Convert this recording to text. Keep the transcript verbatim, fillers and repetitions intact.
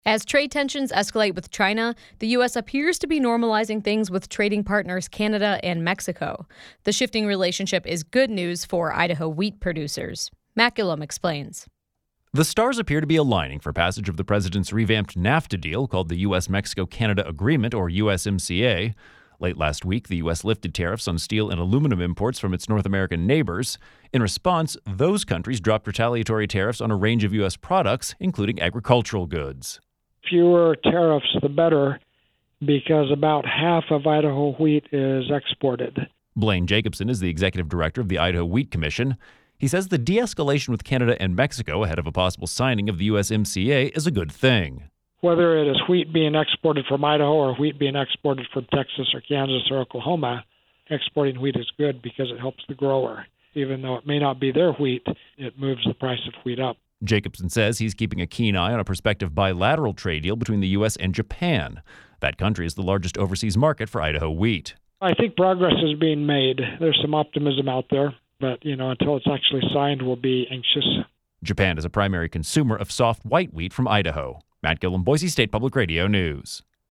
As trade tensions escalate with China, the U S appears to be normalizing things with trading partners Canada and Mexico. The shifting relationship is good news for Idaho wheat producers. Matt Gillum explains. The stars appear to be aligning for passage of the president's revamped NAFTA deal called the U S Mexico Canada Agreement, or U S M C A. Late last week, the U S lifted tariffs on steel and aluminum imports from its North American neighbors. In response, those countries dropped retaliatory tariffs on a range of U S products, including agricultural goods. Fewer tariffs, the better, because about half of Idaho wheat is exported. Blaine Jacobson is the executive director of the Idaho Wheat Commission. He says the de-escalation with Canada and Mexico ahead of a possible signing of the U S M C A is a good thing. Whether it is wheat being exported from Idaho or wheat being exported from Texas or Kansas or Oklahoma, exporting wheat is good because it helps the grower. Even though it may not be their wheat, it moves the price of wheat up. Jacobson says he's keeping a keen eye on a prospective bilateral trade deal between the U S and Japan. That country is the largest overseas market for Idaho wheat. I think progress is being made. There's some optimism out there, but you know, until it's actually signed, we'll be anxious. Japan is a primary consumer of soft white wheat from Idaho. Matt Gillum, Boise State Public Radio News.